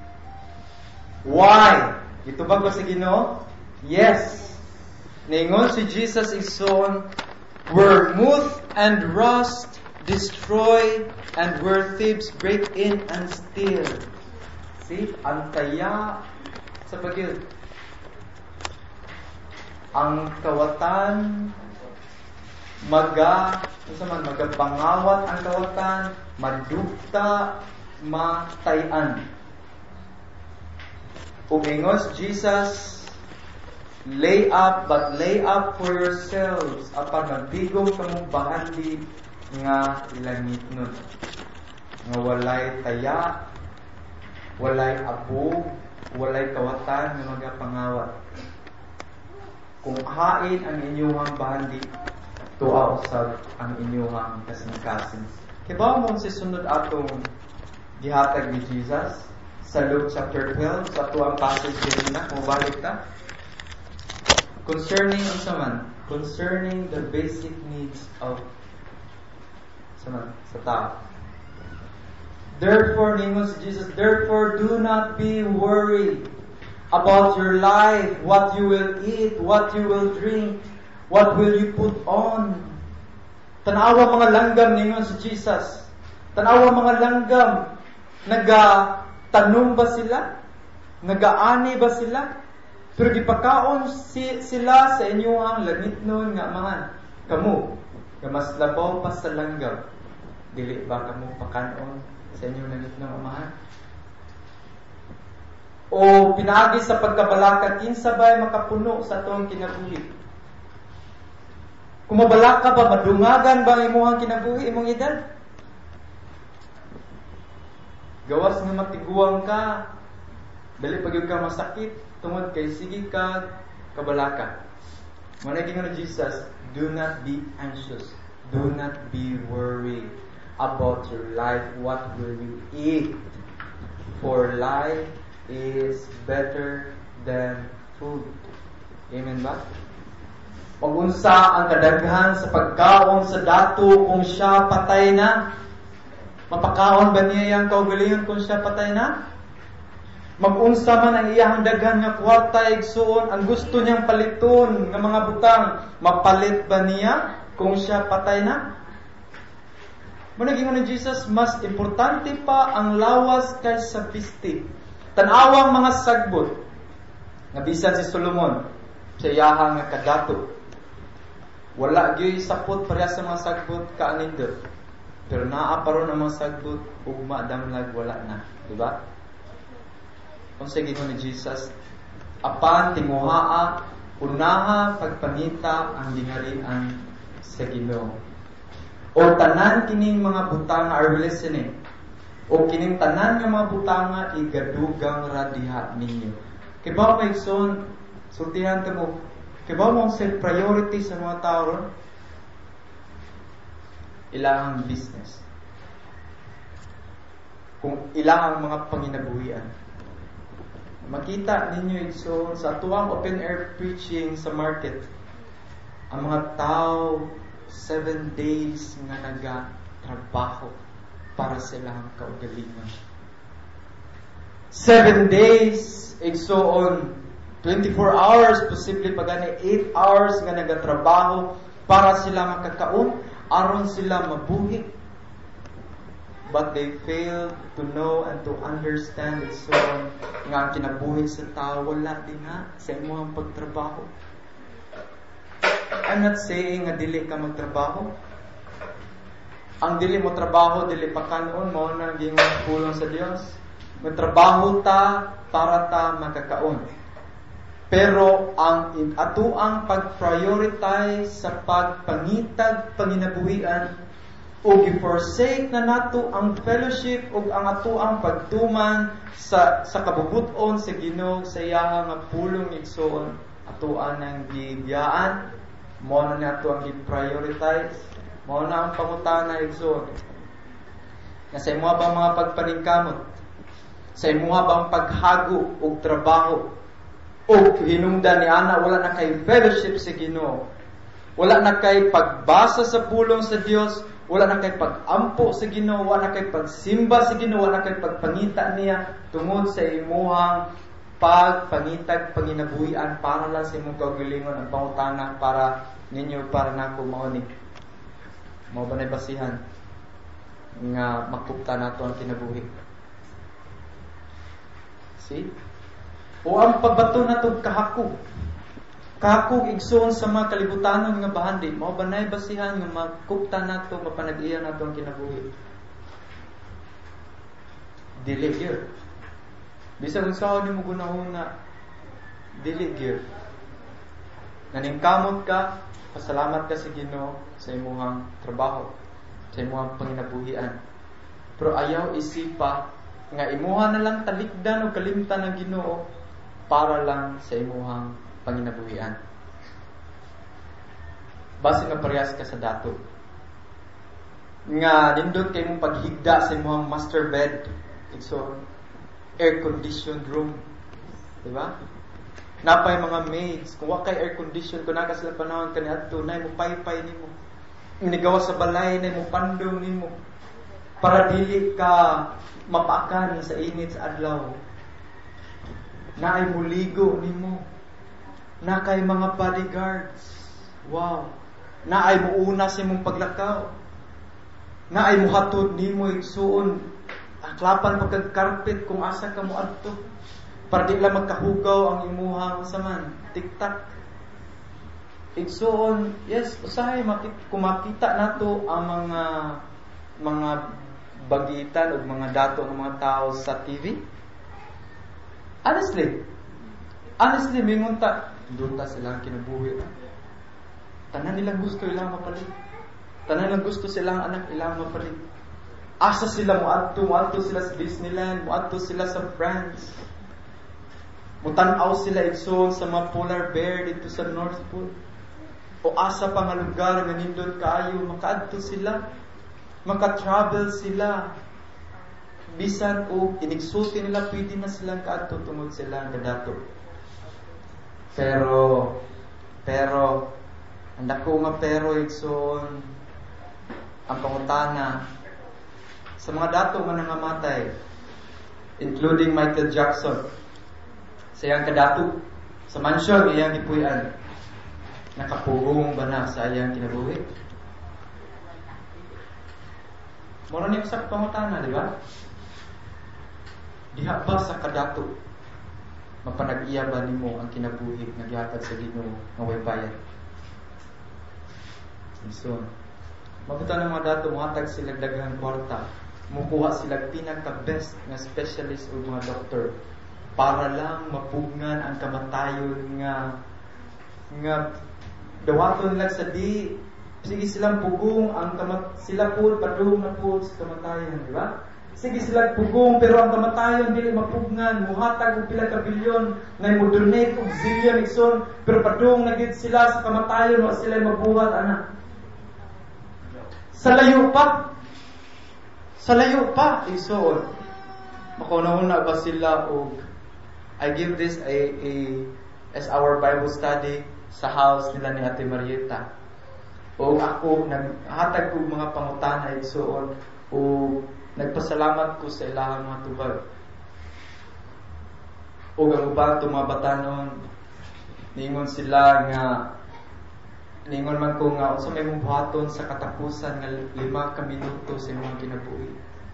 Why? Ito ba ko sa Ginoo? Yes. Niingon si Jesus, Igsoon, where moth and rust destroy and where thieves break in and steal. See? Ang taya sa pagil. Ang kawatan magapangawat ang kawatan, madugta, matayan. Umingos Jesus, lay up for yourselves apan magdigong kamong bahandi nga langit nun. Nga walay taya, walay abog, walay kawatan nga magapangawat. Kung hain ang inyong bahandi, tuwa usab ang inyong kasing-kasing. Kibaw mo si sunod atong gihatag ni Jesus sa Luke chapter 12 sa tuwang passage din na kung balik ta. Concerning the basic needs of sa tao. Therefore, ningon si Jesus, therefore do not be worried about your life, what you will eat, what you will drink, what will you put on? Tanawa mga langgam ningon si Jesus. Tanawa mga langgam. Nagatanong ba sila? Nagaani ba sila? Pero gipakaon sila sa inyong langit nun nga mga kamu. Mas labaw pa sa langgam. Dili ba kamu pakanon sa inyong langit nun amahan? O pinaagi sa pagkabalaka kinsa ba makapuno sa atong kinabuhi? Kung mabalaka ba, madungagan ba ang imuhang kinabuhi, imong edad? Gawas nga matiguang ka, dali pag yung ka masakit, tungod kay sige ka, kabalaka. Managing na Jesus, do not be anxious, do not be worried about your life, what will you eat? For life is better than food. Amen ba? Pag-unsa ang kadaghan sa pagkaon sa dato kung siya patay na? Mapakaon ba niya yung kaugalingon kung siya patay na? Mag-unsa man ang iyang daghan nga kwarta igsuon, ang gusto niyang paliton nga mga butang, mapalit ba niya kung siya patay na? Muna gingon ni Jesus, mas importante pa ang lawas kaysa pisti. Tanawang mga sagbot nga bisan si Solomon sa iyahang nga kadato. Wala gyud sapot pareha sa mga sagbot kaanindot. Pero naa pa ron ang mga sagbot ugma damlag wala na, di ba? Kung sa gingon ni Jesus, apan timuhaa unaha pagpangita ang gingharian sa Ginoo. O tanan kining mga butanga are listening. O kining tanan nga mga butanga igadugang radiha ninyo. Kaya ba may son, sultihan ka mo, kaya ba mo set priority sa mga tao ron? Ilang business. Kung ilang mga panginabuhian. Makita ninyo igsoon sa tuwang open air preaching sa market, ang mga tao 7 days nga nagatrabaho para sa ilang kaugalingon. 7 days igsoon 24 hours, posible pa gani 8 hours nga nagatrabaho para sila makakaon aron sila mabuhi. But they failed to know and to understand it. So, nga kinabuhi sa tao, wala din nga sa imong pagtrabaho. I'm not saying nga dili ka magtrabaho. Ang dili mo trabaho, dili pa kanon mo na naging pulong sa Dios. Magtrabaho ta para ta makakaon. Pero ang atuang pag-prioritize sa pagpangitag panginabuhian o i-forsake na nato ang fellowship o ang atuang pagtuman sa kabubuton sa Ginoo sa iyang nga pulong igsoon atuan ng gibiyaan mo na nato ang i-prioritize mo na ang pangutana igsoon nga sa imo ba mga pagpaningkamot sa imo bang paghago og trabaho o hinungdan ni ana wala na kay fellowship sa Ginoo, wala na kay pagbasa sa pulong sa Dios, wala na kay pag-ampo sa Ginoo, wala na kay pagsimba sa Ginoo, wala na kay pagpangita niya tungod sa imuhang pagpangitag panginabuhian para lang sa imong kaugalingon ang pangutana para ninyo para nako mauni. Mao ba nay basihan nga makupta nato ang kinabuhi? See? O ang pagbato nato kahakog. Kahakog igsoon sa mga kalibutanon nga bahandi, mao ba nay basihan nga makupta nato mapanag-iya nato ang kinabuhi? Dili gyud. Bisag unsaon nimo gunahuna, dili gyud. Naningkamot ka, pasalamat ka sa Ginoo sa imong trabaho, sa imong panginabuhian. Pero ayaw isipa nga imuha na lang talikdan o kalimtan ng Ginoo para lang sa imuhang panginabuhian. Base nga parehas ka sa dato. Nga nindot kay mong paghigda sa imuhang master bed. So, air-conditioned room. Diba? Napay mga maids. Kung wakay air-conditioned, kung naka sila panahon ka ni Adto, na mo paypay ni mo. Inigawa sa balay, na mo pandong ni mo. Para dili ka mapakan sa init sa adlaw. Na ay muligo ni mo. Na kay mga bodyguards. Wow. Na ay muuna sa imong paglakaw. Na ay muhatod ni mo igsuon. Aklapan pagkagkarpet kung asa ka mo adto. Para di lang magkahugaw ang imuhang saman. Tiktak. Igsuon, yes, usahay kung makita nato ang mga bagitan o mga dato ng mga tao sa TV. Honestly, mingon ta, doon ta silang kinabuhi. Tanan nilang gusto ilang mapalit. Tanan nilang gusto silang anak ilang mapalit. Asa sila muadto sila sa Disneyland, muadto sila sa France. Mutanaw sila igsoon sa mga polar bear dito sa North Pole. O asa pa nga lugar nga nindot kaayo, makaadto sila, maka-travel sila. Bisan o inigsulti nila, pwede na silang kaadto tungod sila ang dato. Pero, ang dako nga pero igsoon, ang pangutana, sa mga dato nga nangamatay, including Michael Jackson. Sa iyang kadato, sa mansyon iyang gipuy-an, nakapugong ba na sa iyang kinabuhi? Moro niyo sa pangutana, di ba? Diha ba sa kadato mapanag-iya ba nimo ang kinabuhi nga gihatag sa Ginoo nga way bayad? So, mabuta ng mga dato muhatag sila daghang kwarta, mukuha sila pinaka-best nga specialist o mga doktor para lang mapugnan ang kamatayon nga dawaton lang sa di sige silang pugong ang sila po padung na po sa kamatayon, di ba? Sige sila pugong pero ang kamatayon dili mapugnan, muhatag og pila ka bilyon na mo-donate og zillion igsoon pero padung na gid sila sa kamatayon wa sila mabuhat ana. Sa layo pa igsoon. Makunahuna ba sila og I give this as our Bible study sa house nila ni Ate Marieta. O ako naghatag og mga pangutana igsoon o nagpasalamat ko sa ilahang mga tubag. O ang ubang mga batanon, ningon sila nga, ningon man ko nga, unsa may mong buhaton sa katapusan nga 5 ka minuto sa imong kinabuhi.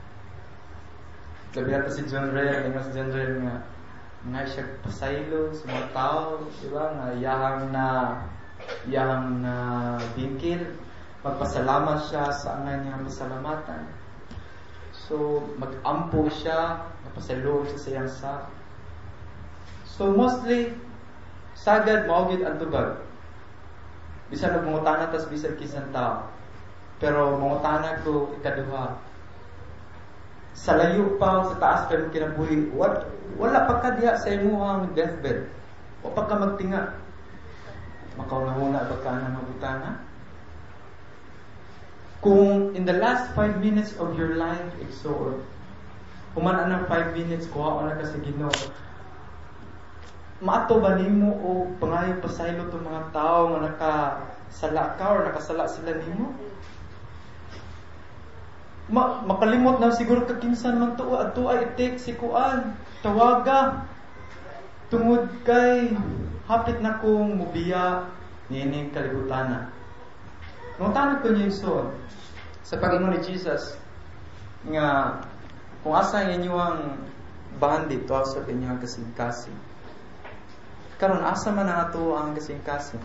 Labi nato si John Ray, ningon si John Ray nga siya pasaylo sa mga tao, di ba? Nga iyahang na bingkil, magpasalamat siya sa angay niyang pasalamatan. So, mag-ampo siya, napasalo siya sa iyang sa. So, mostly, sagad, maugid ang tubag. Bisan nagmungutana, tas bisan kisang tao. Pero, mungutana ko, ikaduha. Sa layo pa, sa taas pa yung kinabuhi, wala pa ka diha sa imuhang deathbed. O pa ka magtinga. Makaunahuna ba ka na mabutana? Kung in the last 5 minutes of your life, igsoon, humana ng 5 minutes, kuha na ka sa Ginoo, maato ba nimo o pangayo pasaylo itong mga tao nga nakasala ka o nakasala sila nimo? Makalimot na siguro ka kinsan man to, at to ay take si kuan, tawaga, tungod kay hapit na kong mubiya niining kalibutana. Nung tanong ko niyo yung sa Panginoon ni Jesus nga kung asa ang inyong bandi to sa inyong kasing-kasing. Karon asa man ato ang kasing-kasing?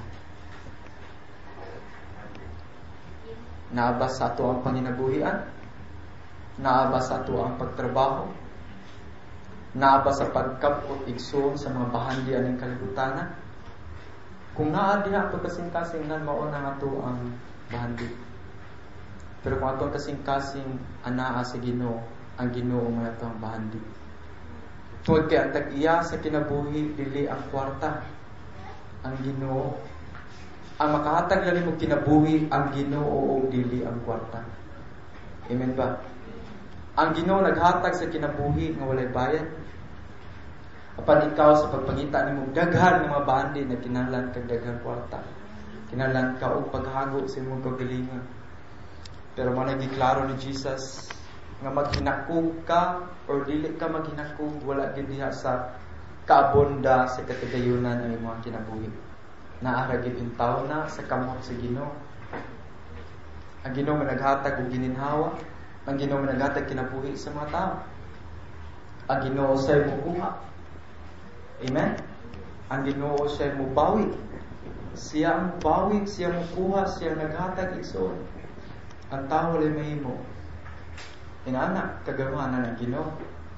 Naaba sa ato ang panginabuhian? Naaba sa ato ang pagtrabaho? Naaba sa pagkapot igsoon sa mga bahandian ng kalibutan? Kung naa diha ato kasing-kasing nan mao na ato ang bahandi. Pero kung atong kasing-kasing anaa sa Ginoo, ang Ginoo man ato ang bahandi. Tungod kay ang tag-iya sa kinabuhi dili ang kwarta, ang Ginoo. Ang makahatag lang nimo kinabuhi ang Ginoo o dili ang kwarta. Amen ba? Ang Ginoo naghatag sa kinabuhi nga walay bayad. Apan ikaw sa pagpangita nimo daghan nga mga bahandi na kinahanglan kag daghang kwarta. Kinahanglan ka og paghago sa imong kagalingon. Pero managdiklaro ni Jesus nga maghinakog ka or dili ka maghinakog, wala gid diha sa kaabonda sa katagayunan ang imong kinabuhi. Naara gid intaw na sa kamot sa Ginoo. Ang Ginoo man naghatag og gininhawa, ang Ginoo man naghatag kinabuhi sa mga tao. Ang Ginoo say mukuha. Amen. Ang Ginoo say mubawi. Siya ang bawi, siya mukuha, siya naghatag igsoon. Ang tao walay mahimo. Inaanak kagamanan ng Ginoo.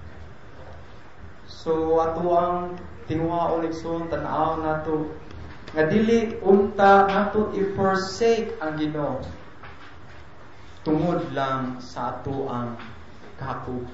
So ato ang tinguhaon igsoon tan-aw nato nga dili unta nato i-forsake ang Ginoo tungod lang sa ato ang kahapug.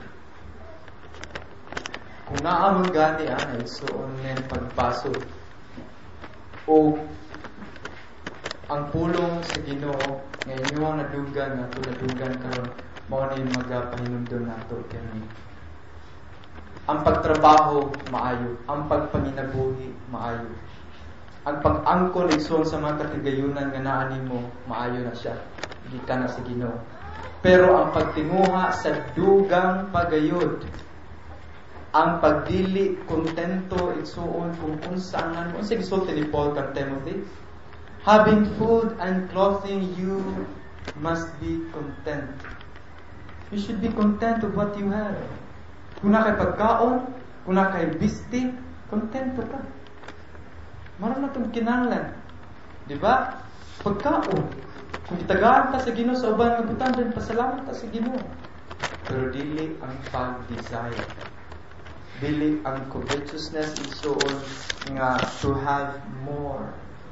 Kung naamon gani igsoon nen pagpasod o ang pulong sa Ginoo nga inyong nadugan nga nadugan karon mao ni magapahinumdom nato kani. Ang pagtrabaho maayo, ang pagpanginabuhi maayo. Ang pag-angkon igsoon sa mga katagayunan nga naa nimo maayo na siya. Gikan na sa Ginoo. Pero ang pagtinguha sa dugang pagayod ang pagdili kontento igsuon kung unsa gisulti ni Paul kang Timothy. Having food and clothing, you must be content. You should be content with what you have. Kung na kay pagkaon, kung na kay bisti, kontento ka. Maram na itong kinahanglan. Diba? Pagkaon. Kung itagaan ka sa Ginoo sa uban nga butang, then pasalamat ka sa Ginoo. Pero dili ang pag-desire. Dili ang covetousness igsuon nga to have more.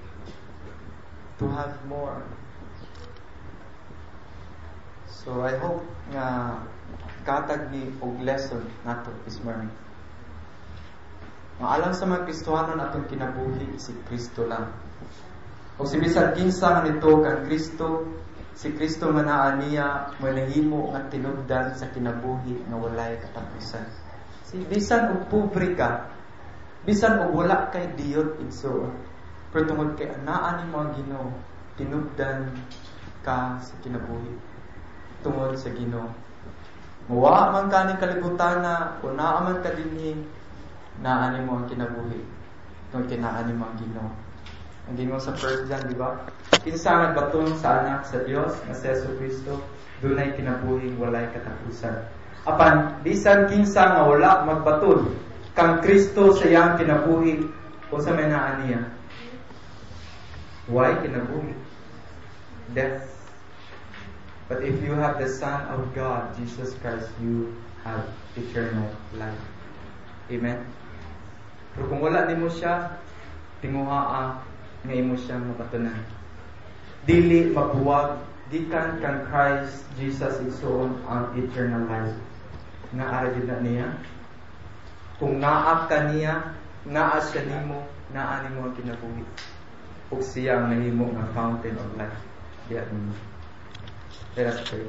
To have more. So I hope nga katag ni og lesson nato this morning. Maalang sa mga Kristohanon atong kinabuhi si Kristo lang. O si bisan kinsa nga nito kang Kristo, si Kristo man naa niya manahimo nga tinubdan sa kinabuhi nga walay katapusan. Si bisan og pobre ka, bisan og wala kay diyot igsoon, pero tungod kay anaa ni mga Ginoo, tinubdan ka sa kinabuhi tungod sa Ginoo. Mawa man ka ni kalibutan na o naa man ka dinhi, naa ni mo ang kinabuhi tungod kay naa ni mga Ginoo. Ang Ginoo sa First John, di ba? Kinsa nagbaton sa anak sa Dios nga si Jesucristo, dunay kinabuhi walay katapusan. Apan bisan kinsa nga wala magbaton kang Kristo sa iyang kinabuhi o sa may naa niya, why kinabuhi? Death. But if you have the Son of God, Jesus Christ, you have eternal life. Amen? Pero kung wala nimo siya, tinguhaa nga imo siyang mapatunan. Dili mabuwag, gikan kang Christ Jesus igsoon ang eternal life. Nga aragid na niya. Kung naa ka niya, naa siya nimo, naa nimo ang kinabuhi. Ug siya ang nahimo nga fountain of life. Diyan. Let us pray.